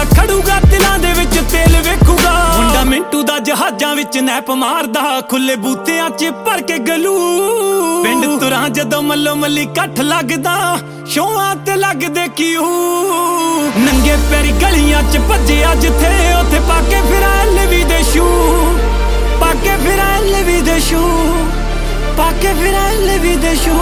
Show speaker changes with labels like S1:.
S1: ਮੁੰਡਾ ਖੜੂਗਾ ਦਿਲਾਂ ਦੇ ਵਿੱਚ ਤੇਲ ਵੇਖੂਗਾ। ਮੁੰਡਾ ਮਿੰਟੂ ਦਾ ਜਹਾਜ਼ਾਂ ਵਿੱਚ ਨੈਪ ਮਾਰਦਾ, ਖੁੱਲੇ ਬੂਤਿਆਂ 'ਚ ਭਰ ਕੇ ਗਲੂ। ਪਿੰਡ ਤੁਰਾਂ ਜਦੋਂ ਮੱਲੋ ਮੱਲੀ ਇਕੱਠ ਲੱਗਦਾ, ਸ਼ੋਆਂ ਤੇ ਲੱਗਦੇ ਕਿਉ। ਨੰਗੇ ਪੈਰੀ ਗਲੀਆਂ 'ਚ ਭੱਜਿਆ ਜਿੱਥੇ, ਉੱਥੇ ਪਾ ਕੇ ਫਿਰਾਂ LV ਦੇ ਸ਼ੂ, ਪਾ ਕੇ ਫਿਰਾਂ LV ਦੇ ਸ਼ੂ, ਪਾ ਕੇ ਫਿਰਾਂ LV ਦੇ ਸ਼ੂ।